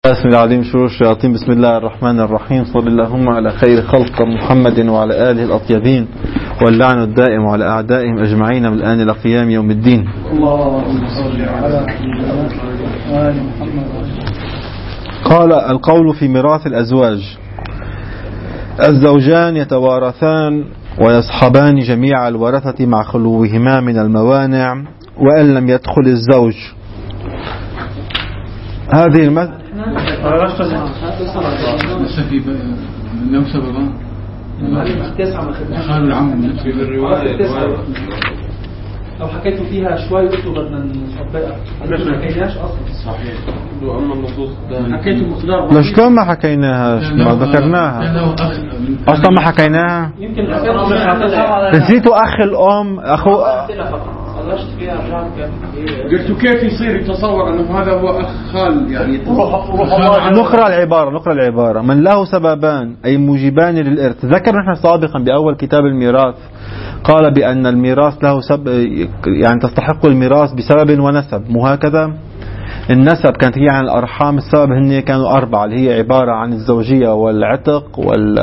بسم الله العظيم شرور الشياطين. بسم الله الرحمن الرحيم. صلى اللهم على خير خلق محمد وعلى آله الأطيبين، واللعن الدائم على أعدائهم أجمعين من الآن إلى قيام يوم الدين. اللهم صل على محمد. قال: القول في ميراث الأزواج: الزوجان يتوارثان ويصحبان جميع الورثة مع خلوهما من الموانع وإن لم يدخل الزوج. هذه لسه في لو سببا خال العم في الرواية لو حكيتوا فيها شوي قلتوا بدنا نطبقها ما حكيناش اصلا. صحيح. واما النصوص حكيتوا مقدار لا شلون ما حكيناها؟ ما ذكرناها اصلا، ما حكيناها. يمكن نسيتوا اخ الام اخو قلت كيف يصير يتصور انه هذا هو اخ خال، يعني نقرأ العبارة: من له سببان أي موجبان للإرث. ذكر نحن سابقا بأول كتاب الميراث قال بأن الميراث له يعني تستحق الميراث بسبب ونسب، مو هكذا؟ النسب كانت هي عن الأرحام، السبب هن كانوا 4 اللي هي عبارة عن الزوجية والعتق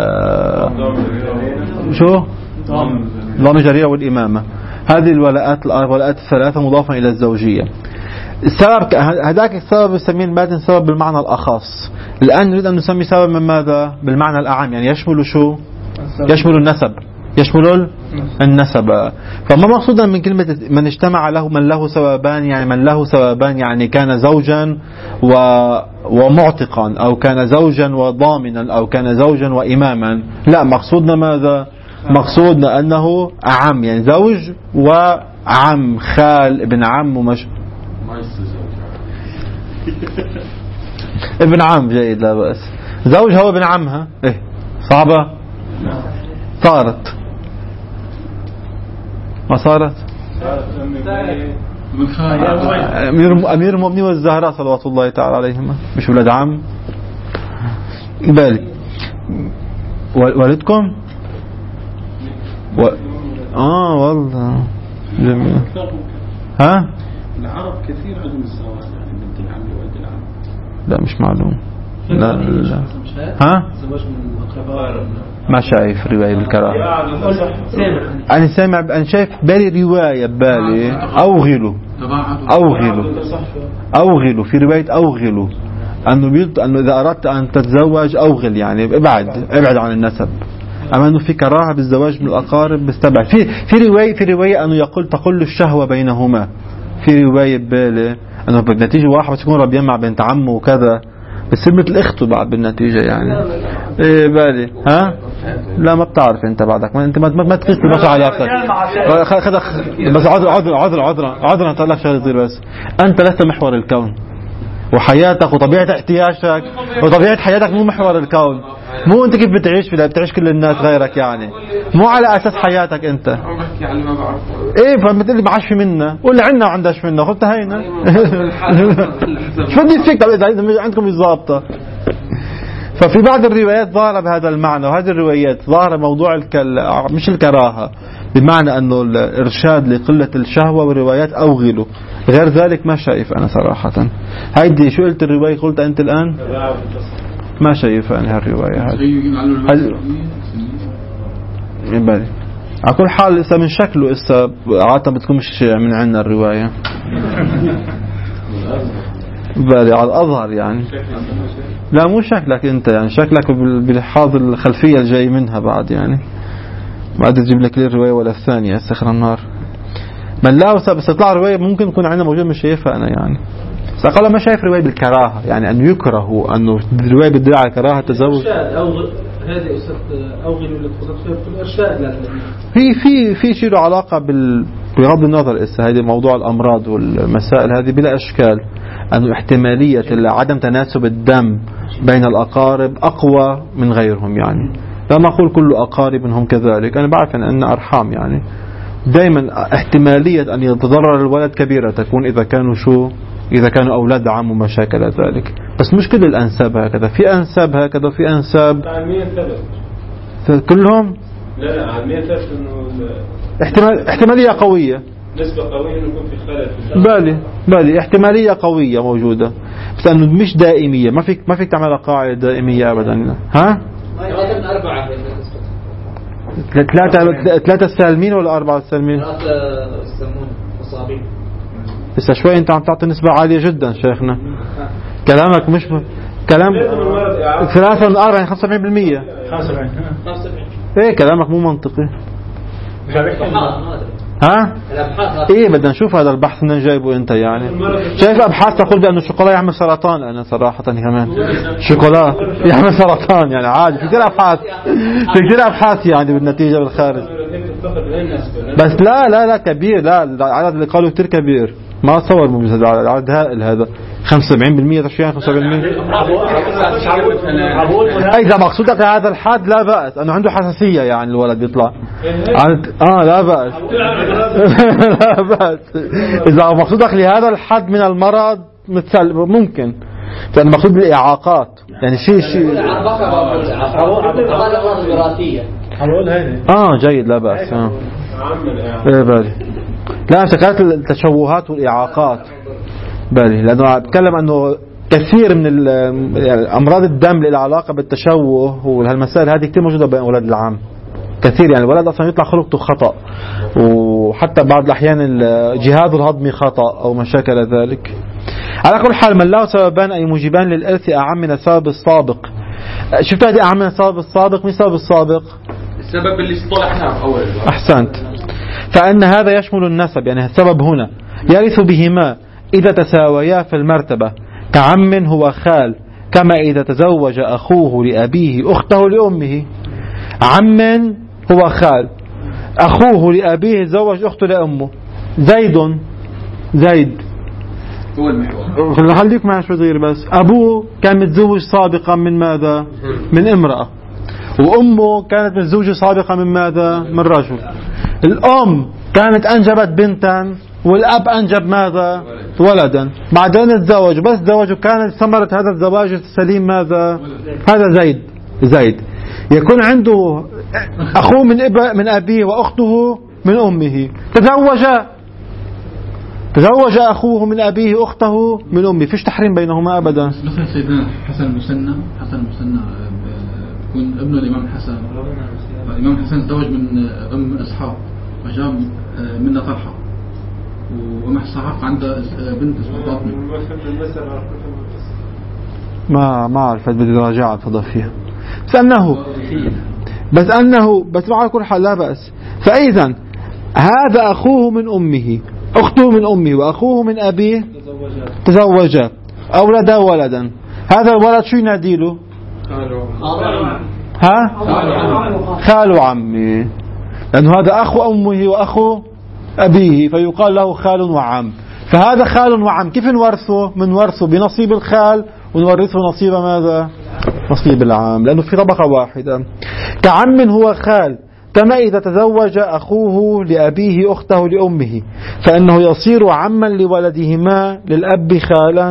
ضمان الجريرة والإمامة. هذه الولاءات الثلاثة مضافة إلى الزوجية. السبب هذاك السبب يسميه الماتن سبب بالمعنى الأخص. الآن نريد أن نسمي سبب من ماذا؟ بالمعنى الأعم، يعني يشمل شو؟ يشمل النسب، يشمل النسب. فما مقصودا من كلمة من اجتمع له من له سببان؟ يعني من له سببان يعني كان زوجا ومعتقا، أو كان زوجا وضامنا، أو كان زوجا وإماما. لا، مقصودنا ماذا؟ مقصودنا أنه أعم، يعني زوج وعم، خال، ابن عم ابن عم جيد، لا بأس. زوج هو ابن عمها. إيه صعبة؟ صارت ما صارت؟ أمير المؤمنين والزهراء صلوات الله تعالى عليهما، مش ولد عم بالي. والدكم والله جميل. ها؟ العرب كثير عندهم الزواج، يعني بنت العم وولد العم. لا مش معلوم. لا. ها؟ زواج من الأقرباء ما شايف رواية بالكراهة. أنا شايف بالي رواية بالي أوغلوا في رواية أوغلوا أنه إذا أردت أن تتزوج أوغل، يعني ابعد عن النسب. أما أنه في كراهة بالزواج من الأقارب بستبعد. في رواية أنه تقل الشهوة بينهما. في رواية بالي أنه بالنتيجة واحد تكون ربيان مع بنت عمه وكذا، بتصير مثل أخته بعد بالنتيجة يعني. إيه بالي. ها؟ لا ما بتعرف أنت بعدك، انت ما تقيس بالبشر على نفسك. بس عذرا هطلع لك شغله صغيره. بس أنت لست محور الكون، وحياتك وطبيعة احتياجك وطبيعة حياتك مو محور الكون. مو انت كيف بتعيش كل الناس غيرك، يعني مو على اساس حياتك انت. ايه فبتقول لي ما عادش منا، ولا عندنا ما عندهاش منا، قلت هينا شو بدي فيك اذا عندكم الضابطه. ففي بعض الروايات ظهر بهذا المعنى، وهذه الروايات ظهر موضوع مش الكراهه، بمعنى انه الارشاد لقله الشهوه، والروايات اوغلوا. غير ذلك ما شايف أنا صراحة. هيدي شو قلت الرواية قلت أنت الآن؟ ما شايف أنا هالرواية هذه. يبالي على كل حال إسا من شكله إسا عادة بتكونش من عنا الرواية. بالي على الأظهر يعني. لا مو شكلك أنت، يعني شكلك بلحاظ الخلفية الجاي منها بعد، يعني بعد تجيب لك لي الرواية ولا الثانية استخر النار. من لا بس تطلع رواية ممكن يكون عندنا موجود مش شايفها أنا يعني. سأقول ما شايف رواية بالكراهة، يعني أن يكره أنه الرواية بتدل على كراهة التزوج. هذه أوغل اللي تفضلت فيها في الإرشاد. في شيء له علاقة بغض النظر هذه موضوع الأمراض والمسائل هذه بلا إشكال، أنه احتمالية عدم تناسب الدم بين الأقارب أقوى من غيرهم. يعني لا نقول كل أقارب هم كذلك، أنا بعرف أن أرحام يعني دائما احتمالية أن يتضرر الولد كبيرة تكون إذا كانوا أولاد عم وما شاكل ذلك. بس مش كل الأنساب هكذا، في أنساب هكذا وفي أنساب كلهم. لا علميا ثبت إنه احتمالية قوية. نسبة قوية إنه يكون في خلل. بالي احتمالية قوية موجودة، بس انه مش دائمية. ما فيك تعمل قاعدة دائمية ابدا. ها؟ 3 سالمين ولا 4 سالمين؟ 3 يسمون مصابين. لسه شوي انت عم تعطي نسبة عالية جدا شيخنا. كلامك مش كلام 3 من 4 يعني 75%. 75. ايه كلامك مو منطقي. ها؟ ايه بدنا نشوف هذا البحث من جايبه انت يعني. شايف ابحاث تقول بانه الشوكولا يعمل سرطان. انا صراحة كمان شوكولا يعمل سرطان يعني عادي. في كثير ابحاث يعني بالنتيجة بالخارج. بس لا كبير. لا العدد اللي قالوا كثير كبير. ما اتصور موجود هذا العدد هائل. هذا 75% تشويان 75%. اذا مقصودك هذا الحد لا بأس. انه عنده حساسية يعني الولد يطلع لا بأس. لا بأس. اذا مقصودك لهذا الحد من المرض ممكن. لأن مقصود بالإعاقات يعني شيء جيد لا بأس. بالي لا شكلت التشوهات والإعاقات بالي. لأنه أتكلم أنه كثير من أمراض الدم لها علاقة بالتشوه وهالمسائل هذه كثير موجودة بين أولاد العام كثير. يعني الولد أصلا يطلع خلقته خطأ، وحتى بعض الأحيان جهازه الهضمي خطأ أو ما شاكل ذلك. على كل حال من له سببان أي موجبان للإرث أعم من السبب السابق. شفت هذه أعم من السبب السابق. مين السبب السابق؟ السبب اللي اصطلحناه أول. أحسنت. فإن هذا يشمل النسب. يعني السبب هنا يرث بهما إذا تساويا في المرتبة كعم هو خال، كما إذا تزوج أخوه لأبيه أخته لأمه. عم هو خال، أخوه لأبيه تزوج أخته لأمه. زيد هو المحور. خليك معي شوي صغير بس. أبوه كان متزوج سابقا من ماذا؟ من امرأة. وأمه كانت متزوجة سابقا من ماذا؟ من رجل. الأم كانت أنجبت بنتا والأب أنجب ماذا؟ ولدا. بعدين تزوجوا. بس تزوجوا كانت ثمرة هذا الزواج السليم ماذا؟ هذا زيد. يكون عنده أخوه من أبيه وأخته من أمه. تزوج أخوه من أبيه أخته من أمه. فيش تحريم بينهما أبدا. مثل سيدنا حسن المثنى بيكون ابن الإمام الحسن. الإمام الحسن تزوج من أم إسحاق وجاب منها طلحة، وأم إسحاق عنده بنت اسمها فاطمة. ما أعرف بدي راجع الفضل فيها. بس على كل حال لا بأس. فإذا هذا أخوه من أمه، أخته من أمه، وأخوه من أبيه تزوجا أولدا ولدا. هذا الولد شو يناديله؟ خال عمي. لأنه هذا أخو أمه وأخو أبيه فيقال له خال وعم. فهذا خال وعم كيف نورثه؟ منورثه بنصيب الخال ونورثه نصيب ماذا؟ نصيب العام، لأنه في طبقة واحدة. كعم هو خال، كما إذا تزوج أخوه لأبيه أخته لأمه، فإنه يصير عما لولدهما للأب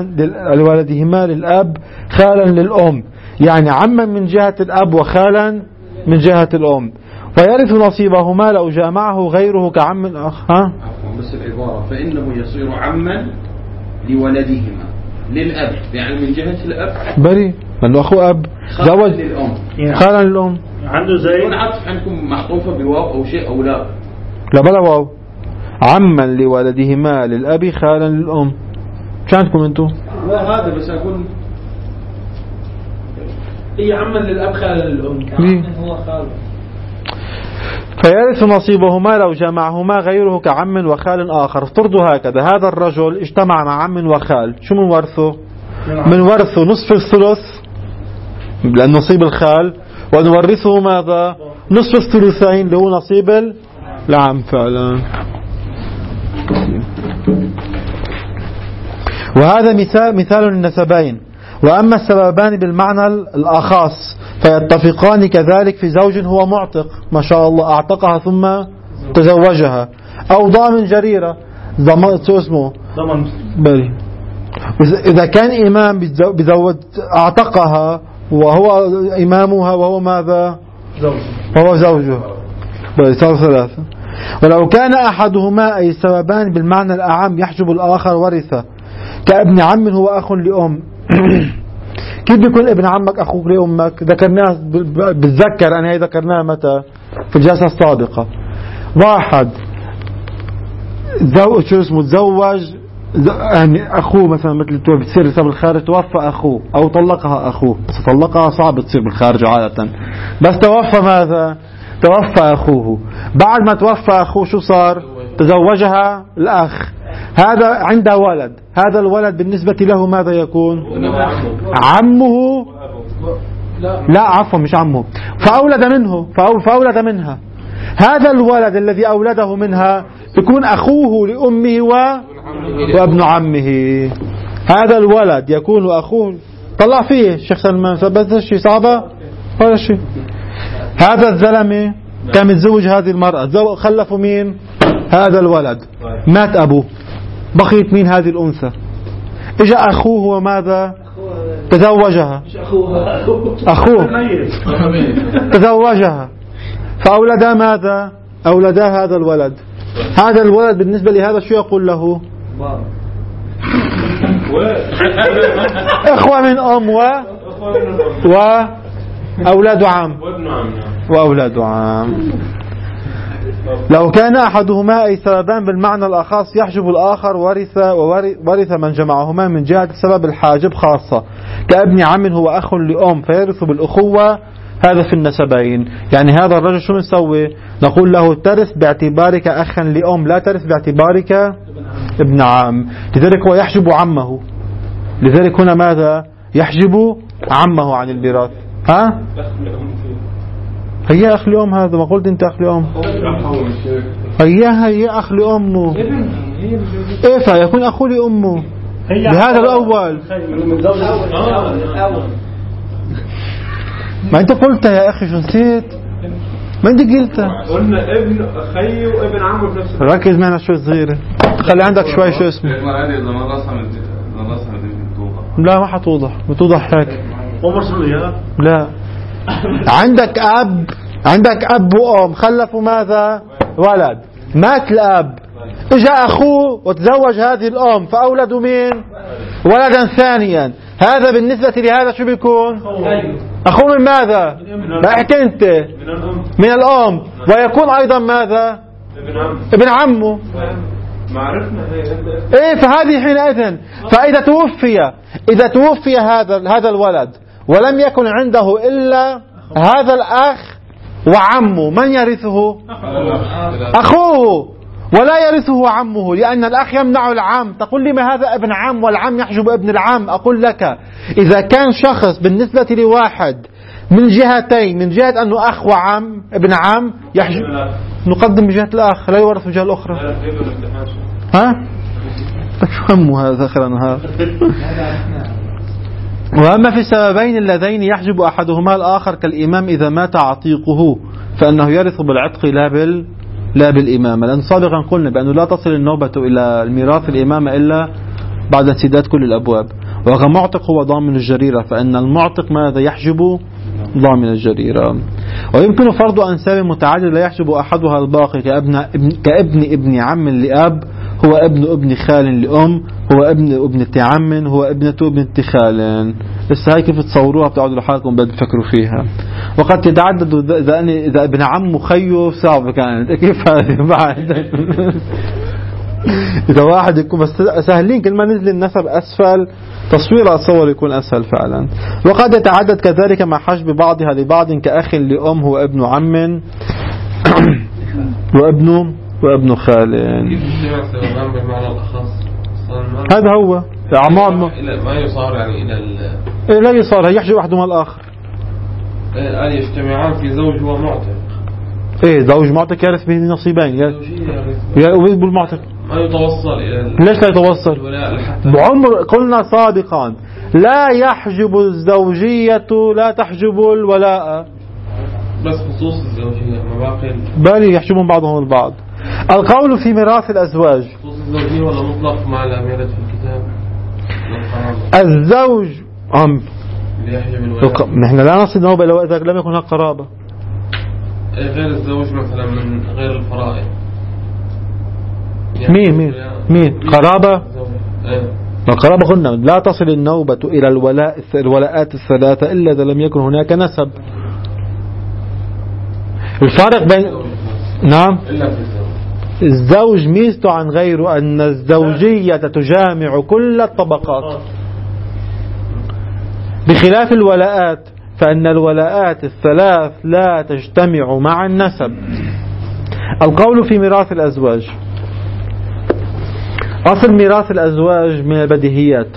خالا للأم. يعني عما من جهة الأب وخالا من جهة الأم. ويرث نصيبهما لو جامعه غيره كعم الأخ. بس العبارة فإنه يصير عما لولدهما للأب، يعني من جهة الأب بري لأنه أخو أب زوج خالا للأم. عنده زي يكون عطف عندكم محطوفة بواو أو شيء أو لا بلا واو. عما لولدهما للأب خالا للأم. شو عندكم أنتم؟ هذا بس أقول هي عما للأب خالا للأم. هو خاله. فيرث نصيبهما لو جمعهما غيره كعم وخال آخر. افترضوا هكذا، هذا الرجل اجتمع مع عم وخال. شو من ورثه؟ من ورثه نصف الثلث لأن نصيب الخال، ونورثه ماذا؟ نصف الثلثين اللي هو نصيب العم فعلا. وهذا مثال النسبين. وأما السببان بالمعنى الأخص فيتفقان كذلك في زوج هو معتق ما شاء الله أعتقها ثم تزوجها، أو ضامن جريرة اسمه بلي. إذا كان إمام بزوج أعتقها وهو إمامها وهو ماذا؟ وهو زوجها. بلي صار ثلاثة. ولو كان أحدهما أي سببان بالمعنى الأعم يحجب الآخر ورثة كابن عم هو أخ لأم. كيف بيكون ابن عمك أخوك لأمك؟ ذكرناه بتذكر أنا هي ذكرناها متى في الجلسة السابقة. واحد تزوج يعني أخوه مثلا مثل بتصير بالخارج توفى أخوه أو طلقها أخوه، بس طلقها صعب تصير بالخارج عادة، بس توفى ماذا؟ توفى أخوه. بعد ما توفى أخوه شو صار؟ تزوجها الأخ، هذا عنده ولد، هذا الولد بالنسبة له ماذا يكون؟ عمه، لا عفوا مش عمه، فأولد منه فأولد منها. هذا الولد الذي أولده منها يكون أخوه لأمه وابن عمه. هذا الولد يكون أخوه. طلع فيه الشيخ سلمان بس شيء صعبة ولا شيء. هذا الزلمة كان متزوج هذه المرأة، خلفوا مين؟ هذا الولد، مات أبوه، بقيت مين هذه الأنثى؟ إجا أخوه وماذا؟ تزوجها، أخوه تزوجها فأولدا ماذا؟ أولدا هذا الولد. هذا الولد بالنسبة لهذا شو يقول له؟ إخوة من أم وأولاد عم وأولاد عم. لو كان أحدهما أي سببان بالمعنى الأخص يحجب الآخر ورث من جمعهما من جهة سبب الحاجب خاصة كابن عم هو أخ لأم فيرث بالأخوة. هذا في النسبين. يعني هذا الرجل شو نسوي؟ نقول له ترث باعتبارك أخا لأم، لا ترث باعتبارك ابن عم. لذلك هو يحجب عمه. لذلك هنا ماذا؟ يحجب عمه عن الميراث. ها؟ هي أخ لأم، هذا ما قلت أنت أخ لأم، هي أخ لأمه، إيه فيكون أخو لأمه بهذا الأول. ما أنت قلت يا أخي، شو نسيت؟ ما أنت قلت؟ قلنا ابن أخي وابن عمه في نفس الوقت. ركز معنا شوي صغيرة، خلي عندك شوي شو اسمه. لا ما حتوضح، بتوضح هيك. لا عندك أب وأم خلفوا ماذا؟ ولد، مات الأب، اجا أخوه وتزوج هذه الأم فأولدوا مين؟ ولدا ثانيا. هذا بالنسبة لهذا شو بيكون؟ أخوه من ماذا؟ لا احكي أنت. من الأم، ويكون أيضا ماذا؟ ابن عمه. ايه فهذه حينئذ. فإذا توفي هذا الولد ولم يكن عنده إلا هذا الأخ وعمه، من يرثه؟ أخوه، ولا يرثه عمه، لأن الأخ يمنع العم. تقول لي ما هذا ابن عم والعم يحجب ابن العم. أقول لك إذا كان شخص بالنسبة لواحد من جهتين، من جهة أنه أخ وعم ابن عم يحجب، نقدم بجهة الأخ، لا يورث بجهة الأخرى. ها؟ شو همه هذا آخر النهار؟ وأما في السببين اللذين يحجب أحدهما الآخر كالإمام إذا مات عتيقه فإنه يرث بالعتق لا بالإمامة، لأن سابقا قلنا بأنه لا تصل النوبة إلى الميراث الإمامة إلا بعد انسداد كل الأبواب. وكمعتق هو ضامن الجريرة، فإن المعتق ماذا يحجب؟ ضامن الجريرة. ويمكن فرض أنساب متعدد لا يحجب أحدها الباقي كابن عم لأب، هو ابن خال لأم، هو ابنة عم، هو ابنة خال. لسه هاي كيف تصوروها بتقعدوا لحالكم بدأ تفكروا فيها. وقد تتعدد إذا ابن عم خيو صعب كانت كيف هذه بعد. إذا واحد يكون بس سهلين كل ما نزل النسب أسفل تصوير أتصور يكون أسهل فعلا. وقد يتعدد كذلك مع حجب بعضها لبعض كأخ لأم هو ابن عم وابن خال. هذا هو أعمار ما يصار يعني إلى لا يصار، يحجب أحدهما الآخر. أن يجتمعان في زوج ومعتق. زوج معتق يرث به نصيبين. بالمعتق ما يتوصل إلى ليش لا يتوصل؟ بعمر قلنا سابقا لا يحجب الزوجية لا تحجب الولاء، بس خصوص الزوجية مباقي بل يحجبون بعضهم البعض. القول في ميراث الأزواج خصوص الزوجية ولا مطلق ما لم يرد في الكتاب؟ الزوج يحجب الولاء. نحن لا نصل نوبة إذا لم يكن هناك قرابة. غير الزوج مثلا من غير الفرائض مين قرابة؟ القرابة قلنا لا تصل النوبة إلى الولاءات الثلاثة إلا إذا لم يكن هناك نسب. الفرق بين نعم الزوج ميزته عن غيره أن الزوجية تجامع كل الطبقات، بخلاف الولاءات فإن الولاءات الثلاث لا تجتمع مع النسب. القول في ميراث الأزواج، أصل ميراث الأزواج من البديهيات،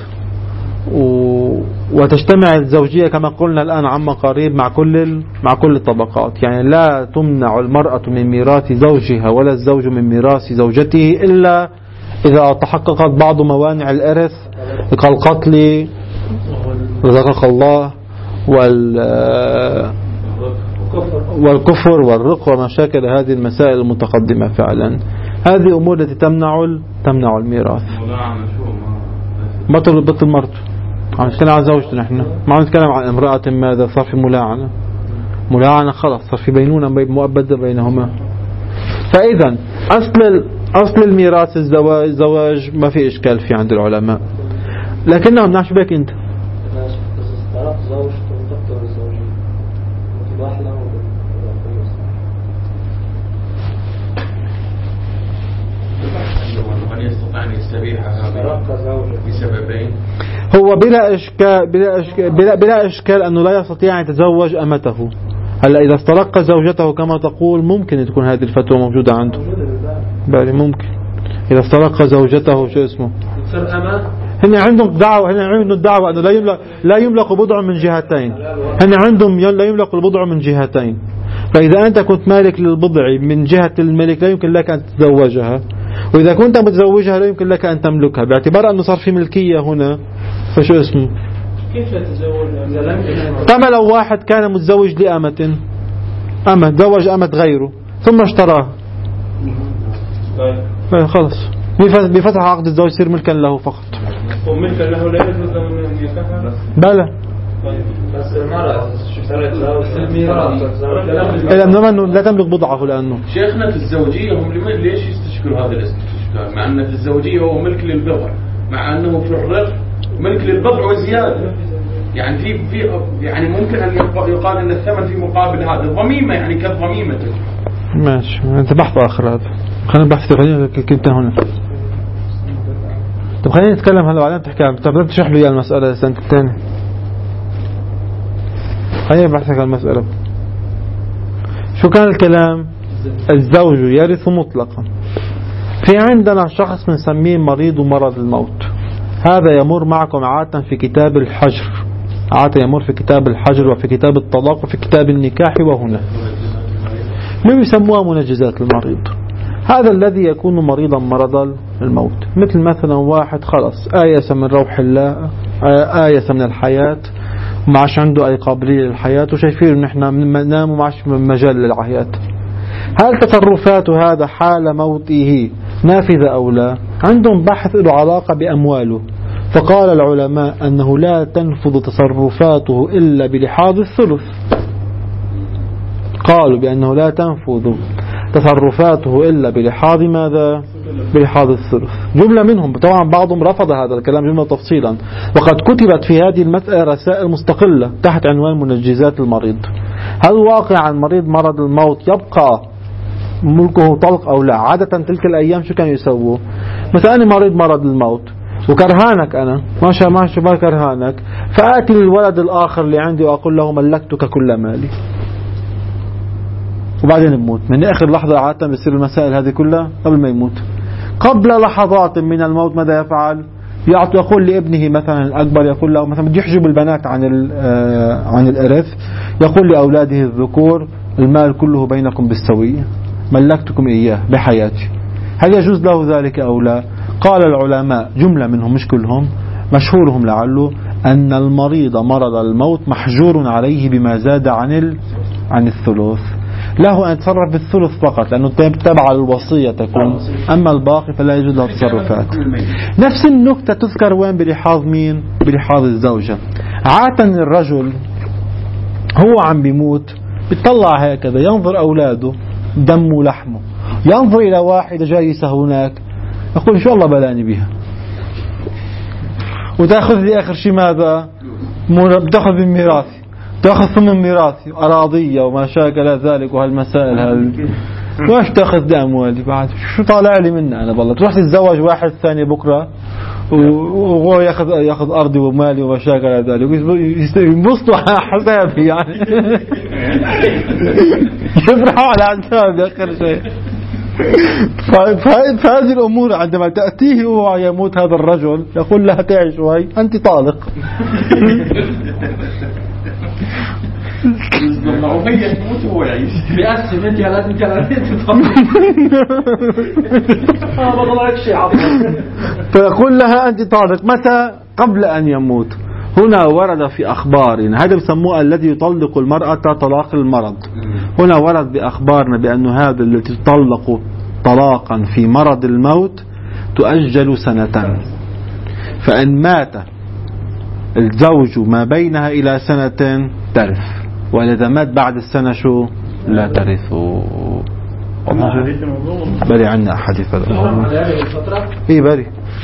وتجتمع الزوجية كما قلنا الآن عما قريب مع كل الطبقات. يعني لا تمنع المرأة من ميراث زوجها ولا الزوج من ميراث زوجته إلا إذا تحققت بعض موانع الإرث كالقتل رزقك الله والكفر والرق ومشاكل هذه المسائل المتقدمة. فعلا هذه أمور التي تمنع الميراث. بطل مرت عم نتكلم عن زوجته، نحن ما عم نتكلم عن امرأة ماذا صار في ملاعنة خلاص صار في بينونة مؤبدة بينهما. فإذا أصل الميراث الزواج ما في إشكال فيه عند العلماء، لكنهم نعش بك أنت هو بلا إشكال أنه لا يستطيع أن يتزوج أمته. هلا إذا استرق زوجته كما تقول ممكن تكون هذه الفتوى موجودة عنده، بالي ممكن إذا استرق زوجته شو اسمه هن عندهم دعوة أنه لا يملك بضع من جهتين. هن عندهم لا يملك البضع من جهتين، فإذا أنت كنت مالك للبضع من جهة الملك لا يمكن لك أن تتزوجها، وإذا كنت متزوجها لا يمكن لك أن تملكها، باعتبار أنه صار في ملكية هنا. فشو اسمه كيف يتزوج؟ كما لو واحد كان متزوج لأمة تزوج أمة غيره ثم اشتراها خلص بفتح عقد الزواج يصير ملكا له فقط. وملكا له لا يجوز له أن ينكحها؟ بلى بس المرأة لا تملك بضعه. لأنه شيخنا في الزوجية هم ليش يستشكلوا هذا الاستشكال مع أن في الزوجية هو ملك للبضع، مع أنه في الرق ملك للبضع وزيادة. يعني في يعني ممكن أن يقال أن الثمن في مقابل هذا ضميمة، يعني كالضميمة. ماشي أنت بحث آخر هذا، خلينا نبحث كنت هنا. طب خلينا نتكلم هلا وبعدين تحكي. طب تشرح لي المسألة السنة الثانية. خلينا نبحث عن المسألة. شو كان الكلام؟ الزوج يرث مطلقا. في عندنا شخص بنسميه مريض مرض الموت، هذا يمر معكم عادة في كتاب الحجر، عادة يمر في كتاب الحجر وفي كتاب الطلاق وفي كتاب النكاح وهنا من يسموها منجزات المريض. هذا الذي يكون مريضا مرض الموت، مثلا واحد خلص آيس من روح الله، آيس من الحياة وما عادش عنده أي قابلية للحياة، وشايفين نحن ننام وما عادش مجال للحياة. هل تصرفات هذا حال موته نافذة أو لا؟ عندهم بحث له علاقة بأمواله، فقال العلماء أنه لا تنفذ تصرفاته إلا بلحاظ الثلث. قالوا بأنه لا تنفذ تصرفاته إلا بلحاظ ماذا؟ بلحاظ الثلث. جملة منهم طبعا بعضهم رفض هذا الكلام جملة تفصيلا، وقد كتبت في هذه المسألة رسائل مستقلة تحت عنوان منجزات المريض. هل واقعا مريض مرض الموت يبقى ملكه طلق أو لا؟ عادة تلك الأيام شو كانوا يسووا؟ مثلا أنا مريض مرض الموت وكرهانك، أنا ما كرهانك، فآتي الولد الآخر اللي عندي وأقول له ملكتك كل مالي، وبعدين يموت. من آخر لحظة عادة بيصير المسائل هذه كلها قبل ما يموت. قبل لحظات من الموت ماذا يفعل؟ يقول لابنه مثلا الأكبر، يقول له مثلا بدي يحجب البنات عن الإرث، يقول لأولاده الذكور المال كله بينكم بالسوية، ملكتكم إياه بحياتي. هل يجوز له ذلك أو لا؟ قال العلماء جملة منهم مش كلهم، مشهورهم لعله، أن المريض مرض الموت محجور عليه بما زاد عن الثلث، له أن يتصرف بالثلث فقط لأنه تبع الوصية تكون، أما الباقي فلا يجوز له تصرفات. نفس النكتة تذكر وين؟ بلحاظ مين؟ بلحاظ الزوجة. عادة الرجل هو عم بيموت بيطلع هكذا، ينظر أولاده دم ولحمه، ينظر إلى واحدة جالسة هناك أقول شو الله بلاني بها، وتأخذ لي آخر شيء ماذا؟ بتأخذ من ميراثي، تأخذ ثمن ميراثي أراضية وما شاكل ذلك وهالمسائل هذه، واش تأخذ لي أموالي بعد؟ شو طالع لي منه أنا والله؟ تروح تتزوج واحد ثاني بكرة وهو ياخذ أرضي ومالي وما شاكل ذلك، ينبسطوا على حسابي يعني يفرحوا على حسابي آخر شيء. فهذه الأمور عندما تأتيه وهو يموت هذا الرجل يقول لها تعي شوي أنت طالق. وهي تموت وهو يعيش بيقسم انت لازم فيقول لها أنت طالق متى؟ قبل أن يموت. هنا ورد في أخبارنا، هذا بسموه الذي يطلق المرأة طلاق المرض. هنا ورد بأخبارنا بأن هذا التي تطلق طلاقا في مرض الموت تؤجل سنة، فإن مات الزوج ما بينها إلى سنة ترث، وإذا مات بعد السنة شو؟ لا ترث. بري عنا أحاديث الأمور. إيه بري.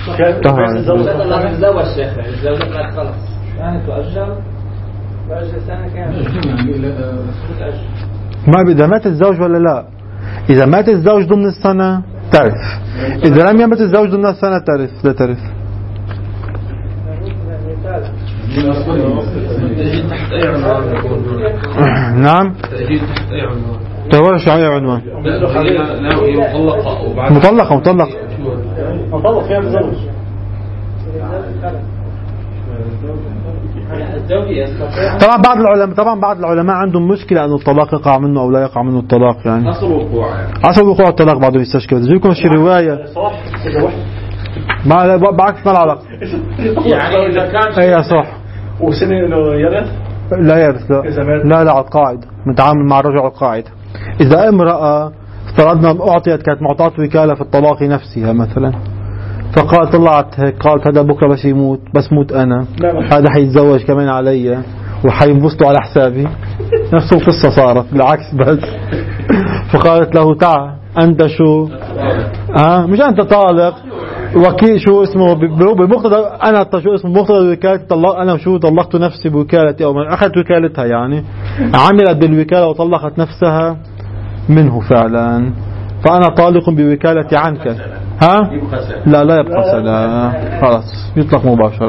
تزوج شيخ الزوجة خلص يعني تؤجل سنة كاملة. ما إذا مات الزوج ولا لا؟ إذا مات الزوج ضمن السنة ترث، إذا لم يمت الزوج ضمن السنة ترث لا ترث. نعم. تزوج على عنوان. مطلقة مطلق فيها الزوج. طبعا بعض العلماء عندهم مشكلة أن الطلاق يقع منه أو لا يقع منه الطلاق، يعني أصل وقوع الطلاق بعضهم يستشكل. بجيب لكم شي رواية ما بعكس ما العلاقة يعني إذا كان أي صح وسنة يرث لا يرث لا على القاعدة متعامل مع الرجل على القاعدة. إذا امرأة افترضنا أعطيت كانت معطاة وكالة في الطلاق نفسها مثلا، فقالت طلعت هيك قالت هذا بكرة بس يموت بس موت أنا هذا حيتزوج كمان علي وحينبسطوا على حسابي، نفس القصة صارت بالعكس بس. فقالت له تعال أنت شو مش أنت طالق وكيل شو اسمه بمقتضى أنا شو اسمه مقتضى وكالتي طلق أنا شو طلقت نفسي بوكالتي أو أخذت وكالتها، يعني عملت بالوكالة وطلقت نفسها منه فعلا، فأنا طالق بوكالتي عنك. لا يبقى سلام خلاص يطلق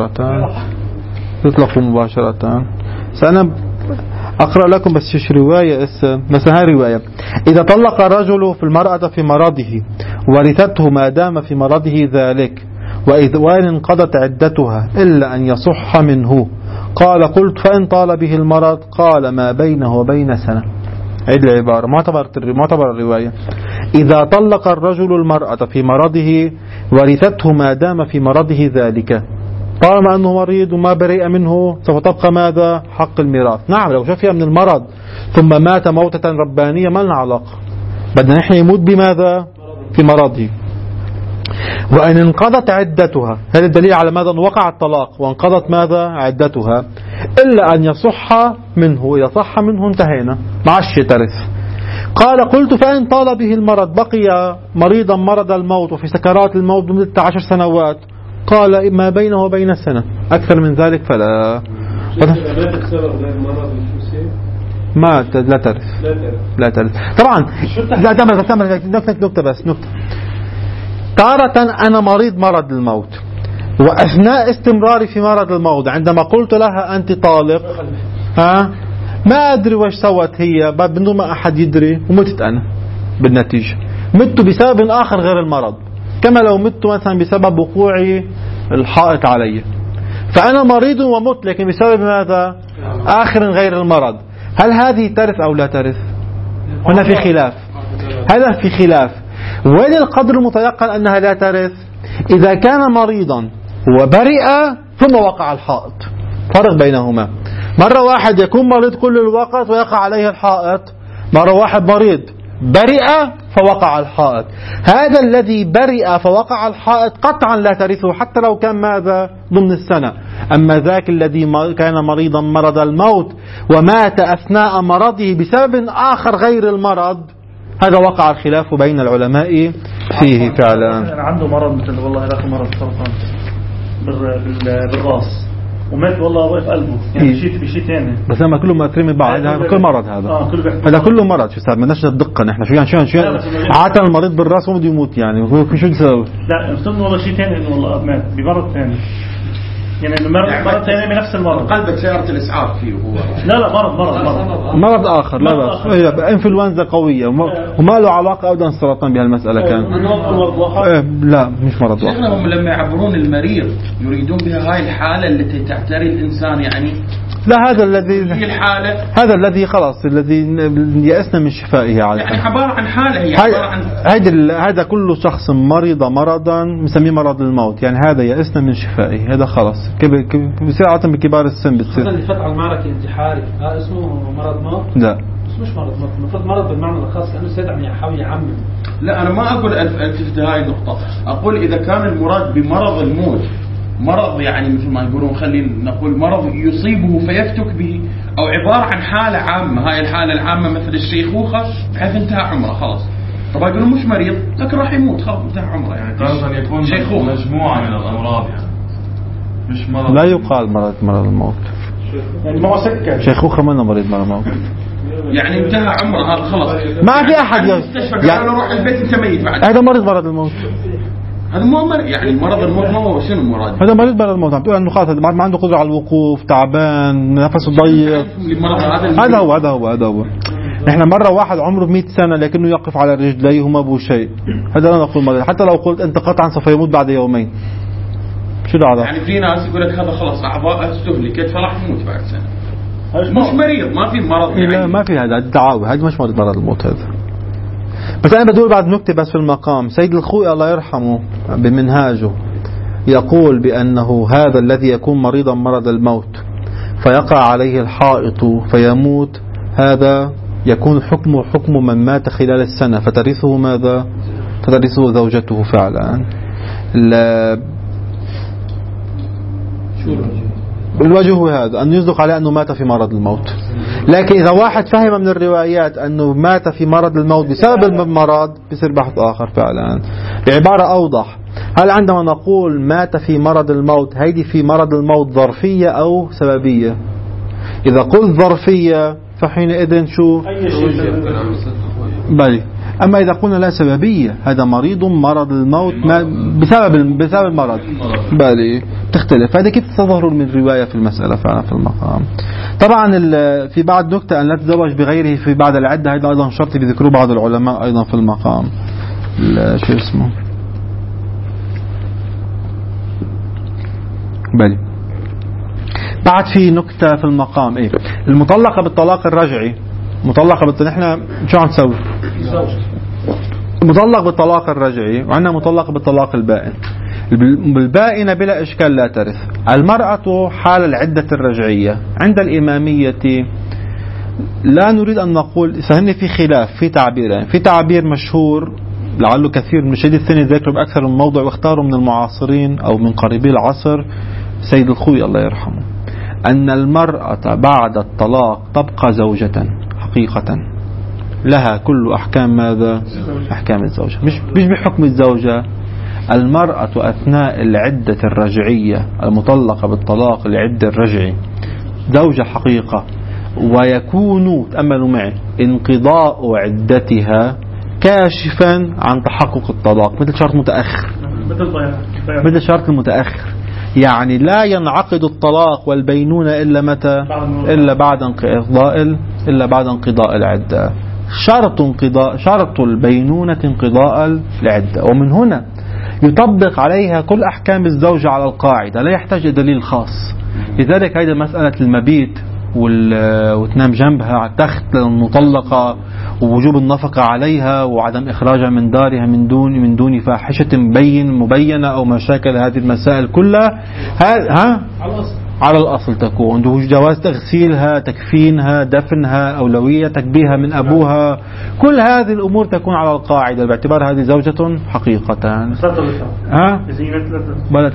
مباشرة. سأنا أقرأ لكم بس شو رواية مثلا رواية: إذا طلق الرجل في المرأة في مرضه ورثته ما دام في مرضه ذلك وإن انقضت عدتها إلا أن يصح منه. قال قلت فإن طال به المرض؟ قال ما بينه وبين سنة. عيد العبارة معتبر الرواية: إذا طلق الرجل المرأة في مرضه ورثته ما دام في مرضه ذلك، طالما أنه مريض وما برئ منه سوف تبقى ماذا؟ حق الميراث. نعم لو شفي من المرض ثم مات موتة ربانية ما لنا علاقة، بدنا نحن يموت بماذا؟ في مرضه. وإن انقضت عدتها، هذا الدليل على ماذا؟ أن وقع الطلاق وانقضت ماذا؟ عدتها، إلا أن يصح منه. إذا صح منه انتهينا معش ترث. قال قلت فإن طال به المرض بقي مريضا مرض الموت وفي سكرات الموت لمدة 10 سنوات؟ قال ما بينه وبين سنة، أكثر من ذلك فلا. ما لا ترث طبعا. لا تمر نكتة بس نكتة. تارة أنا مرض الموت، وأثناء استمراري في مرض الموت عندما قلت لها أنت طالق ما أدري وش سوت هي بدون ما أحد يدري ومتت أنا بالنتيجة. مت بسبب آخر غير المرض، كما لو مت مثلا بسبب وقوع الحائط علي، فأنا مريض ومت لكن بسبب ماذا؟ آخر غير المرض. هل هذه ترث أو لا ترث؟ هنا في خلاف، هذا في خلاف. وين القدر المتيقن أنها لا ترث؟ إذا كان مريضا وبرئ ثم وقع الحائط، فرق بينهما. مرة واحد يكون مريض كل الوقت ويقع عليه الحائط، مرة واحد مريض برئ فوقع الحائط. هذا الذي برئ فوقع الحائط قطعا لا ترثه حتى لو كان ماذا؟ ضمن السنة. أما ذاك الذي كان مريضا مرض الموت ومات أثناء مرضه بسبب آخر غير المرض، هذا وقع الخلاف بين العلماء فيه فعلا. أنا عنده مرض مثل والله هذاك مرض سرطان بالراس ومات والله واقف قلبه يعني بشيء ثاني بس لما كله مؤثرين من بعض هذا كل مرض هذا كله مرض شو صار بدناش ندقق نحن شو عاده المريض بالراس هو بده يموت يعني شو السبب؟ لا افترض والله شيء ثاني انه والله مات بمرض ثاني يعني مرض ثاني بنفس المرض قلبك سيارة الإسعاف فيه هو لا مرض آخر لا بس انفلونزا قوية وما له علاقة أبدا السرطان بهالمسألة كان لا مش مرض واحد. هم لما يعبرون المريض يريدون بها هاي الحالة التي تعتري الإنسان يعني لا هذا الذي خلاص الذي يأسنا من شفائه عادة يعني عبارة عن حالة هي عبارة عن هذا كل شخص مرض مرضا نسميه مرض الموت يعني هذا يأسنا من شفائه هذا خلاص بصير عادة بكبار السن بتصير هذا اللي فتح المعركة انتحاري اسمه مرض موت لا مش مرض موت المفروض مرض بالمعنى الخاص لأنه سيدعم يحاول يعمم. لا أنا ما أقول ألتفت هاي النقطة أقول إذا كان المراد بمرض الموت مرض يعني مثل ما يقولون خلينا نقول مرض يصيبه فيفتك به أو عبارة عن حالة عامة هاي الحالة العامة مثل الشيخوخة بحيث انتهى عمره خلاص طبعا يقولون مش مريض لكن راح يموت خلاص انتهى عمره يعني فرضا يكون مجموعة من الأمراض يعني مش مرض لا يقال مرض الموت يعني ما هو سكر شيخوخة ما مريض مرض الموت يعني انتهى عمره هذا خلاص ما في أحد يعني روح البيت انت ميت بعد هذا مرض الموت هذا مو يعني مرض الموت ما هو شنو المراد هذا مريض مرض الموت عم تقول انه خلاص ما عنده قدره على الوقوف تعبان نفسه ضيق هذا هو نحن مره واحد عمره 100 سنه لكنه يقف على رجليه وما به شيء هذا لا نقول مريض حتى لو قلت انت قطعا سوف يموت بعد يومين شو ده يعني في ناس يقول لك هذا خلاص اعضاء استهلكت فراح يموت بعد سنه مش مريض ما في مرض يعني. لا ما في هذا تعاوي هذا مش مرض الموت هذا. بس أنا بدور بعد نكتة بس في المقام سيد الخوئي الله يرحمه بمنهاجه يقول بأنه هذا الذي يكون مريضا مرض الموت فيقع عليه الحائط فيموت هذا يكون حكمه حكم من مات خلال السنة فترثه ماذا؟ فترثه زوجته فعلا. الوجه هذا أن يصدق عليه أنه مات في مرض الموت. لكن إذا واحد فهم من الروايات أنه مات في مرض الموت بسبب المرض بيصير بحث آخر فعلا. بعبارة أوضح هل عندما نقول مات في مرض الموت هيدي في مرض الموت ظرفية أو سببية؟ إذا قلت ظرفية فحينئذ شو بلي. أما إذا قلنا لا سببية هذا مريض مرض الموت بسبب المرض بلي تختلف. هذا كيف تظهر من رواية في المسألة فعلا في المقام. طبعا في بعض نكتة أن لا تزوج بغيره في بعد العدة هذا أيضا شرط بذكره بعض العلماء أيضا في المقام شو اسمه بلي. بعد في نكتة في المقام إيه المطلقة بالطلاق الرجعي نحن شو عم نسوي مطلق بالطلاق الرجعي وعندنا مطلق بالطلاق البائن. بالبائنة بلا إشكال لا ترث. المرأة حال العدة الرجعية عند الإمامية لا نريد أن نقول فهن في خلاف في تعبيرين. في تعبير مشهور لعله كثير من شديد الثاني ذكره بأكثر من موضع واختاروا من المعاصرين أو من قريبي العصر سيد الخوئي الله يرحمه أن المرأة بعد الطلاق تبقى زوجة حقيقة لها كل أحكام ماذا؟ أحكام الزوجة مش بحكم الزوجة. المرأة أثناء العدة الرجعية المطلقة بالطلاق العدة الرجعي زوجة حقيقة ويكون تأملوا معي انقضاء عدتها كاشفا عن تحقق الطلاق مثل شرط متأخر مثل شرط المتأخر يعني لا ينعقد الطلاق والبينونة إلا متى إلا بعد انقضاء العدة. شرط البينونة انقضاء العدة ومن هنا يطبق عليها كل أحكام الزوجة على القاعدة لا يحتاج دليل خاص. لذلك هذه مسألة المبيت وتنام جنبها على التخت للمطلقة ووجوب النفقة عليها وعدم إخراجها من دارها من دون فاحشة مبينة أو مشاكل هذه المسائل كلها على الأصل تكون جواز تغسيلها تكفينها دفنها أولوية تكبيها من أبوها كل هذه الأمور تكون على القاعدة باعتبار هذه زوجة حقيقة بلا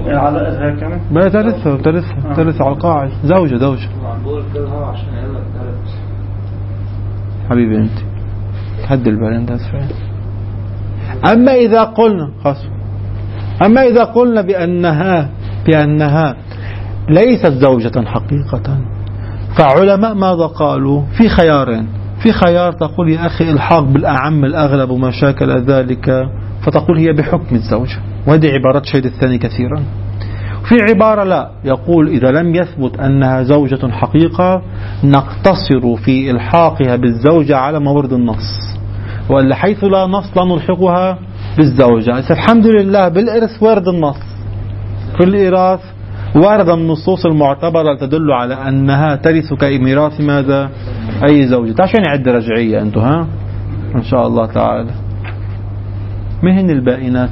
ترث على القاعدة زوجة حبيبي أنت هد البال. أما إذا قلنا بأنها ليست زوجة حقيقة، فعلماء ماذا قالوا؟ في خيارين. في خيار تقول يا أخي الحاق بالأعم الأغلب وما شاكل ذلك، فتقول هي بحكم الزوجة، وهذه عبارات شهد الثاني كثيرا. في عبارة لا، يقول إذا لم يثبت أنها زوجة حقيقة نقتصر في إلحاقها بالزوجة على ما ورد النص، وإلا حيث لا نص لا نلحقها بالزوجة. الحمد لله بالإرث ورد النص، في الإراث ورد النصوص المعتبرة تدل على أنها ترث كميراث ماذا؟ أي زوجة. عشان يعد رجعية أنتم ها إن شاء الله تعالى. مهن البائنات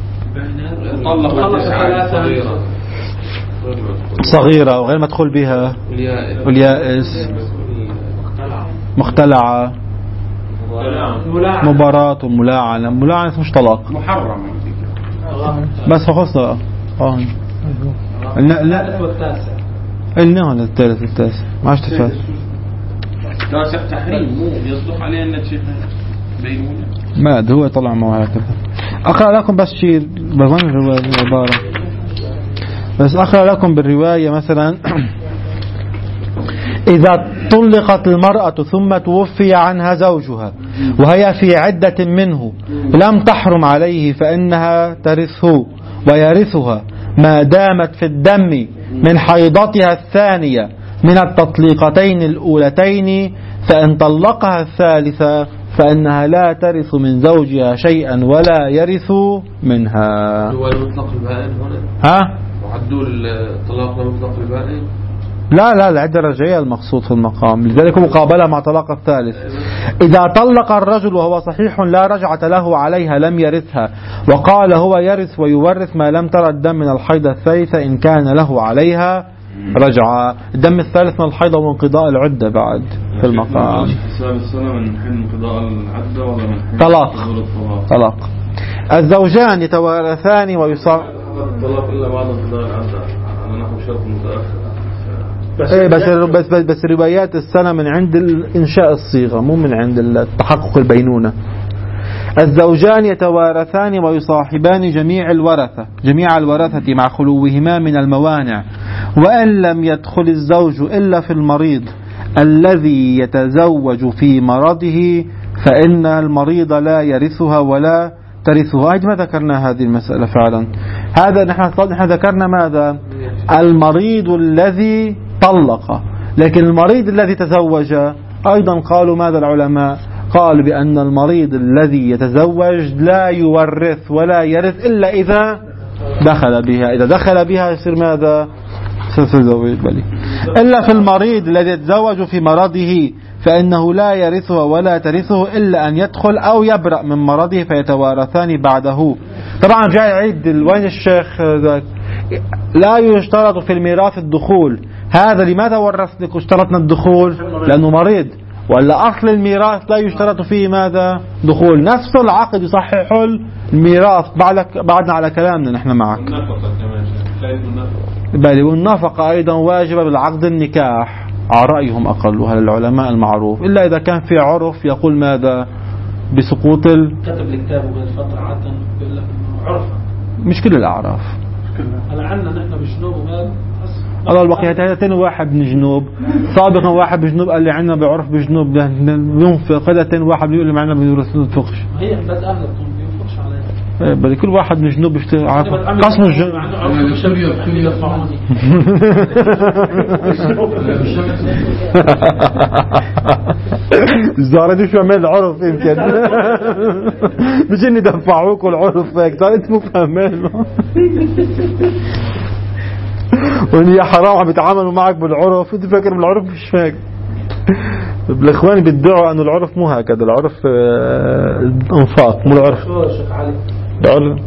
صغيرة وغير مدخول بها، واليائس، مختلعة، مباراة وملاعنة. ملاعنة مش طلاق، محرم بس خلصنا. لا قلنا هنا الثالث التاسع ما عادش تفهم. تاسع تحريم مو يصدق عليه أن شيء بينونة ما هو طلع معه هكذا. أقرأ لكم بس شيء بغن الرواية عبارة، بس أقرأ لكم بالرواية مثلا إذا طلقت المرأة ثم توفي عنها زوجها وهي في عدة منه لم تحرم عليه فإنها ترثه ويرثها ما دامت في الدم من حيضتها الثانية من التطليقتين الأولتين، فإن طلقها الثالثة فإنها لا ترث من زوجها شيئا ولا يرث منها. هو المطلق البائن هنا؟ ها؟ وعدوا الطلاق المطلق البائن؟ لا العدة الرجعية المقصود في المقام، لذلك مقابلة مع طلاق الثالث. إذا طلق الرجل وهو صحيح لا رجعة له عليها لم يرثها، وقال هو يرث ويورث ما لم ترى الدم من الحيضة الثالثة إن كان له عليها رجعة. الدم الثالث من الحيضة وانقضاء العدة بعد في المقام. حساب السنة من حين انقضاء العدة ولا من حين طلاق. الزوجان يتوارثان ويصار الطلاق إلا بعد انقضاء العدة على نحو شرط متأخر. بس روايات السنة من عند إنشاء الصيغة مو من عند التحقق البينونة. الزوجان يتوارثان ويصاحبان جميع الورثة مع خلوهما من الموانع، وأن لم يدخل الزوج إلا في المريض الذي يتزوج في مرضه فإن المريض لا يرثها ولا ترثها. ما ذكرنا هذه المسألة فعلا. هذا نحن ذكرنا ماذا؟ المريض الذي طلق، لكن المريض الذي تزوج أيضا قالوا ماذا العلماء؟ قالوا بأن المريض الذي يتزوج لا يورث ولا يرث إلا إذا دخل بها. إذا دخل بها يصير ماذا؟ إلا في المريض الذي يتزوج في مرضه فإنه لا يرثه ولا ترثه إلا أن يدخل أو يبرأ من مرضه فيتوارثان بعده. طبعا جاي عيد وين الشيخ ذاك؟ لا يشترط في الميراث الدخول. هذا لماذا اشترطنا الدخول؟ لأنه مريض. ولا أصل الميراث لا يشترط فيه ماذا؟ دخول. نفس العقد يصحح الميراث. بعدنا على كلامنا نحن معك. بل والنفقة أيضا واجبة بالعقد النكاح على رأيهم أقلها للعلماء المعروف، إلا إذا كان في عرف يقول ماذا؟ بسقوط كتب الكتاب وبين فترة عادة يقول لك عرف. مش كل الأعراف. هلا عندنا نحن بجنوب وهذا الله البقية هاتين واحد من جنوب سابقا، واحد بجنوب قال لي عنا بعرف بجنوب بينفق. هاتين واحد بيقول لي معنا بنفقش. هي بس أهلكم بينفقش عليها. بل كل واحد من جنوب بيشتغل قسم الجنوب. الزهرة دي شو عمل عرف يمكن مش اني دفعوك العرف هيك صار انت مو فاهمين وان يا حرام عم يتعاملوا معك بالعرف انت فاكر بالعرف مش فاكر. الاخوان بيدعوا ان العرف مو هكذا، العرف انفاق مو العرف. العرف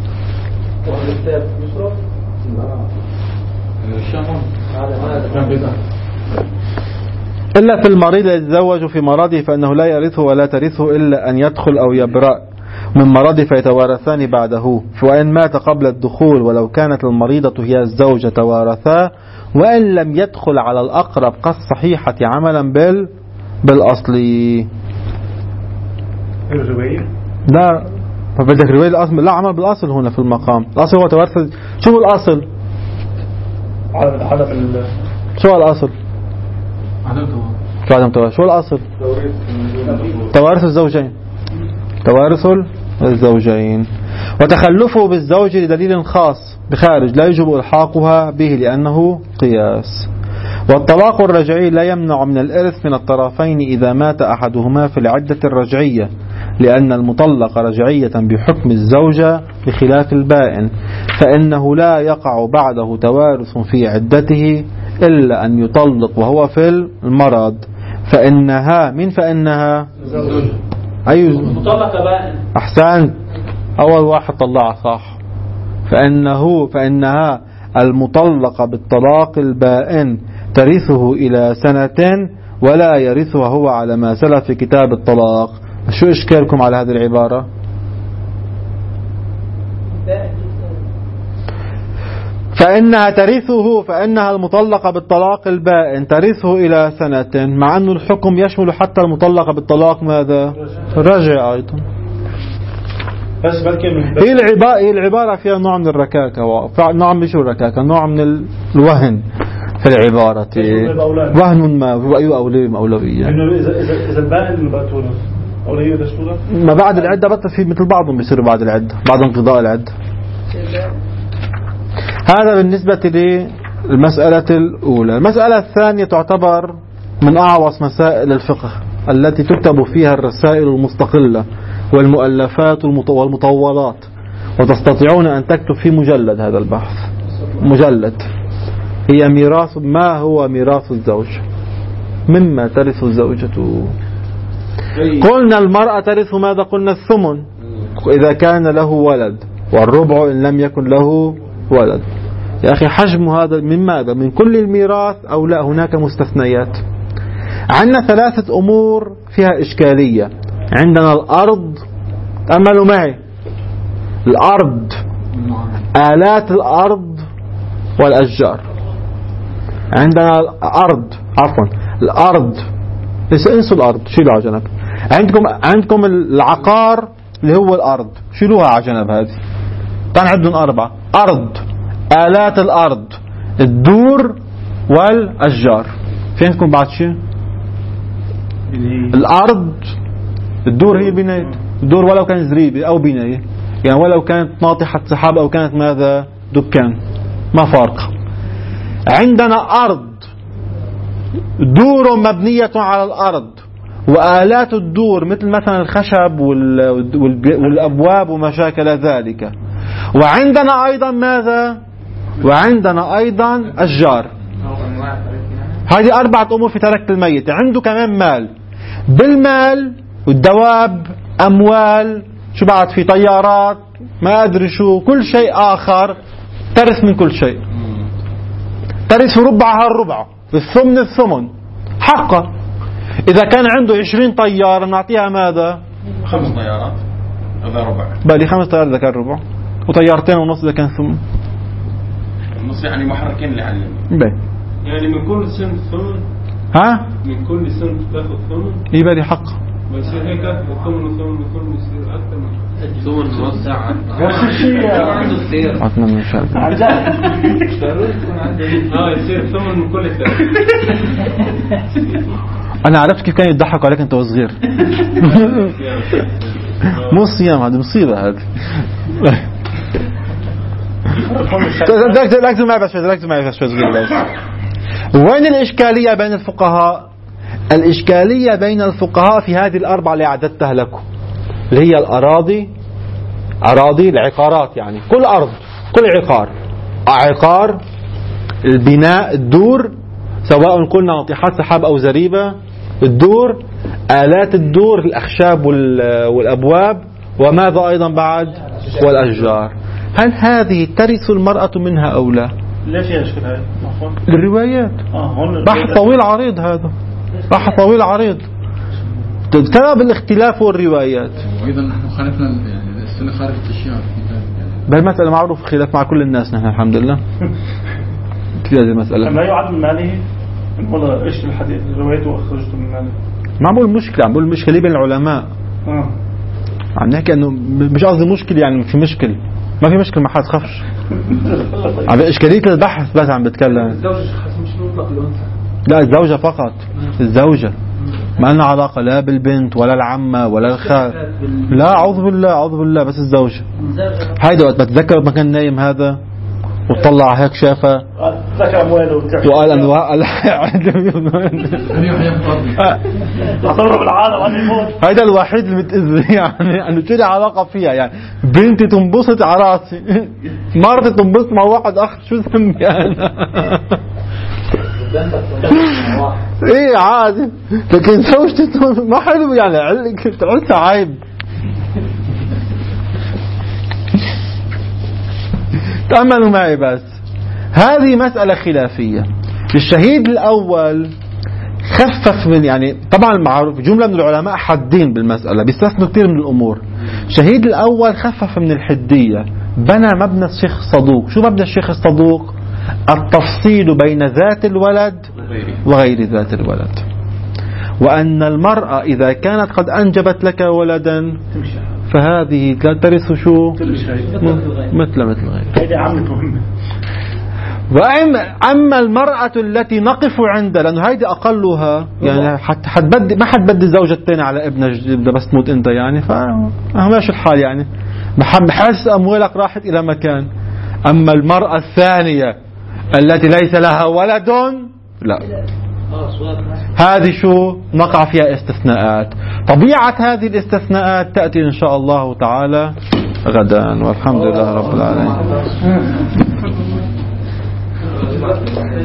إلا في المريض يتزوج في مرضه فإنه لا يرثه ولا ترثه إلا أن يدخل أو يبرأ من مرضه فيتوارثان بعده. وإن مات قبل الدخول ولو كانت المريضة هي الزوجة توارثا، وإن لم يدخل على الأقرب كالصحيحة عملا بالأصل. الرواية لا فبدك رواية الأصل، لا عمل بالأصل هنا في المقام. الأصل هو توارث. شو هو الأصل؟ شو هو الأصل؟ عدم توارث. شو الأصل؟ توارث الزوجين. توارث الزوجين. وتخلفه بالزوج لدليل خاص بخارج لا يجب إلحاقها به لأنه قياس. والطلاق الرجعي لا يمنع من الإرث من الطرفين إذا مات أحدهما في العدة الرجعية، لأن المطلق رجعية بحكم الزوجة بخلاف البائن، فإنه لا يقع بعده توارث في عدته إلا أن يطلق وهو في المرض. فإنها أي مطلقة بائن. أحسنت، أول واحد طلع صح. فإنها المطلقة بالطلاق البائن ترثه إلى 2 ولا يرثها هو على ما سلف في كتاب الطلاق. شو إشكالكم على هذه العبارة؟ فإنها المطلقة بالطلاق البائن ترثه إلى 2، مع أن الحكم يشمل حتى المطلقة بالطلاق ماذا؟ رجع أيضا. بس هي العبارة فيها نوع من الركاكة، نوع من الركاكة، نوع من الوهن في العبارة. وهن ما هو أولوية. إذا البائن بقتوله أولوية دستورة ما بعد العدة بطل في مثل بعضهم بيصير بعد العدة، بعد انقضاء العدة. هذا بالنسبة للمسألة الأولى. المسألة الثانية تعتبر من أعوص مسائل الفقه التي تكتب فيها الرسائل المستقلة والمؤلفات والمطولات، وتستطيعون أن تكتب في مجلد هذا البحث. مجلد هي ميراث. ما هو ميراث الزوج؟ مما ترث الزوجة. قلنا المرأة ترث ماذا؟ قلنا الثمن إذا كان له ولد، والربع إن لم يكن له ولد. يا أخي حجم هذا من ماذا؟ من كل الميراث أو لا هناك مستثنيات؟ عندنا 3 أمور فيها إشكالية. عندنا الأرض، تأملوا معي، الأرض، آلات الأرض والأشجار. عندنا الأرض، الأرض، انسوا الأرض شيلوا على جنب. عندكم العقار اللي هو الأرض، شيلوها على جنب. هذه كان عندهم 4: أرض، آلات الأرض، الدور والأشجار. في عندكم بعد شيء؟ الأرض، الدور هي بناية، الدور ولو كانت زريبة أو بناية، يعني ولو كانت ناطحة سحاب أو كانت ماذا؟ دكان، ما فرق. عندنا أرض، دور مبنية على الأرض، وآلات الدور مثل مثلا الخشب والأبواب وما شاكل ذلك. وعندنا أيضا ماذا؟ وعندنا أيضا أشجار. هذه 4 أمور في تركة الميت. عنده كمان مال، بالمال والدواب، أموال، شو بعد في طيارات، ما أدري شو، كل شيء آخر ترث من كل شيء. ترث ربعها الربع، الثمن الثمن حقا. إذا كان عنده 20 طيارة نعطيها ماذا؟ 5 طيارات هذا ربع. بالي 5 طيارات إذا كان ربع، وطيارتين ونص إذا كان ثمن. النص يعني محركين اللي على اليمين. يعني من كل سنة ثمن. ها؟ من كل سنة تاخذ ثمن. يبالي حق. بس هيك الثمن والثمن يصير أكثر من ثمن موزع. نفس الشيء عنده كثير. عطنا من شاء. يصير ثمن من كل سنة. أنا عرفت كيف كان يضحكوا عليك أنت وصغير. مو صيام، هذه مصيبة هذه. ركزوا معي بس شوي. وين الإشكالية بين الفقهاء؟ الإشكالية بين الفقهاء في هذه ال4 اللي أعددتها لكم، اللي هي الأراضي، أراضي العقارات، يعني كل أرض، كل عقار، البناء، الدور، سواء قلنا ناطحات سحاب أو زريبة، الدور، آلات الدور، الأخشاب والأبواب، وماذا أيضا بعد؟ والأشجار. هل هذه ترث المرأة منها أو لا؟ ليش يشكل هاي؟ الروايات. بحث طويل عريض، هذا بحث طويل عريض بسبب الاختلاف والروايات. وأيضا نحن خالفنا يعني السنة خارج الأشياء بالمسألة معروف خلاف مع كل الناس، نحن الحمد لله في هذه المسألة. لا يعد من ماله، والله ايش الحديث روايته أخرجته من ماله. ما عم بقول مشكلة، عم بقول مشكلة بين العلماء. عم نحكي انه مش قصدي مشكلة يعني في مشكلة، ما في مشكلة، ما حد تخافش. عم إشكالية البحث بس عم بتكلم. الزوجة مش مطلق الأنثى. لا الزوجة فقط، الزوجة ما لنا علاقة لا بالبنت ولا العمة ولا الخال. لا أعوذ بالله أعوذ بالله، بس الزوجة. هيدا وقت بتذكر ما كان نايم هذا وطلع هيك شافه ذكر أمواله وقال أنه أصور بالعالم عن يموت. هيدا الوحيد اللي متأذي يعني أنه شو لي علاقة فيها يعني. بنتي تنبسط على راسي، مرتي تنبسط مع واحد آخر، شو ذنبي أنا؟ ايه عادي، لكن زوجتي ما حلو يعني، قلتها عيب. تأملوا معي بس، هذه مسألة خلافية. الشهيد الأول خفف من، يعني طبعا معروف جملة من العلماء حدين بالمسألة، بيستثنوا كثير من الأمور. الشهيد الأول خفف من الحدية، بنى مبنى الشيخ الصدوق. شو مبنى الشيخ الصدوق؟ التفصيل بين ذات الولد وغير ذات الولد، وأن المرأة إذا كانت قد أنجبت لك ولدا فهذه لا ترث شو مثل غير. وأما المرأة التي نقف عندها، لأنه هيدي أقلها يعني، ما حد بدي الزوجة الثانية على ابنها بس تموت أنت يعني، فماشي الحال يعني، بحس أموالك راحت إلى مكان. أما المرأة الثانية التي ليس لها ولد لا، هذه شو نقع فيها استثناءات. طبيعة هذه الاستثناءات تأتي إن شاء الله تعالى غدا، والحمد لله رب العالمين.